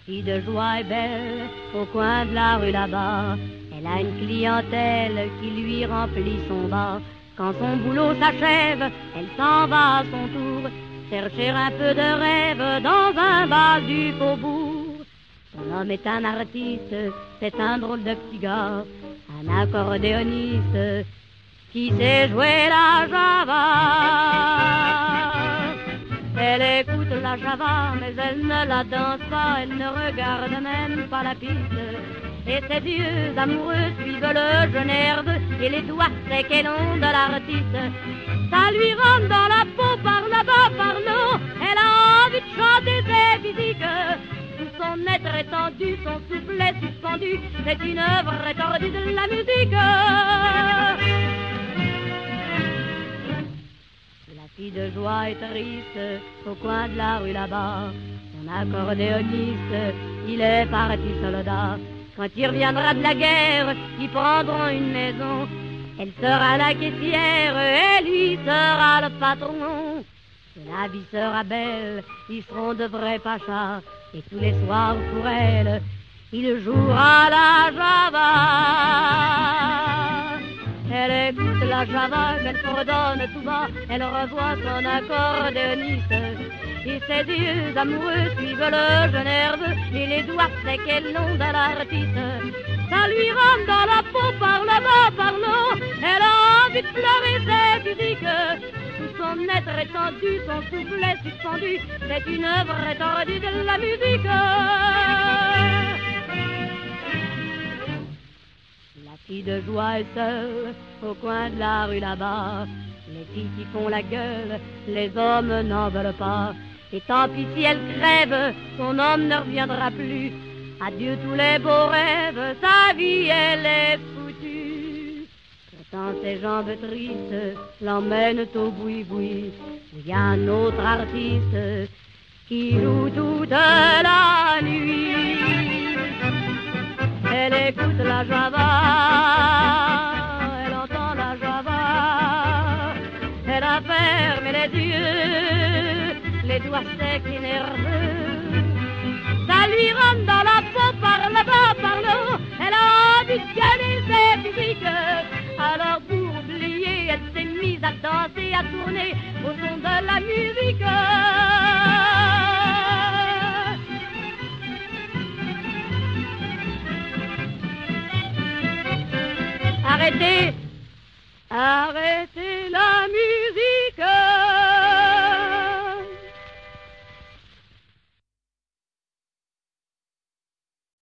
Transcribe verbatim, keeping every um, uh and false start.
fille de joie est belle, au coin de la rue là-bas. Elle a une clientèle qui lui remplit son bas. Quand son boulot s'achève, elle s'en va à son tour chercher un peu de rêve dans un bal du faubourg. Son homme est un artiste, c'est un drôle de petit gars, un accordéoniste qui sait jouer la java. Elle écoute la java, mais elle ne la danse pas, elle ne regarde même pas la piste. Et ses yeux amoureux suivent le jeu nerveux et les doigts secs et longs de l'artiste. Ça lui rentre dans la peau par là-bas, par là. Elle a envie de chanter ses physiques. Tout son être étendu, son souffle est suspendu. C'est une œuvre étendue de la musique. La fille de joie est triste au coin de la rue là-bas. Son accordéoniste, il est parti soldat. Quand il reviendra de la guerre, ils prendront une maison. Elle sera la caissière et lui sera le patron. Que la vie sera belle, ils seront de vrais pachas. Et tous les soirs pour elle, il jouera la java. Elle écoute la java, qu'elle fredonne tout bas. Elle revoit son accordéoniste. Et ses yeux amoureux suivent le jeu nerveux et les doigts secs et longs de l'artiste. Ça lui rentre dans la peau par là-bas, par là. Elle a envie de pleurer ses physiques. Tout son être étendu, son souffle est suspendu. C'est une œuvre étendue de la musique. La fille de joie est seule au coin de la rue là-bas. Les filles qui font la gueule, les hommes n'en veulent pas. Et tant pis si elle crève, son homme ne reviendra plus. Adieu tous les beaux rêves, sa vie elle est foutue. Pourtant ses jambes tristes l'emmènent au boui-boui, où il y a un autre artiste qui joue toute la nuit. Elle écoute la java, elle entend la java, elle a fermé les yeux, les doigts secs et nerveux. Ça lui rentre dans la peau par là-bas, par là. Elle a envie de gagner ses physiques. Alors pour oublier, elle s'est mise à danser, à tourner au son de la musique. Arrêtez, arrêtez.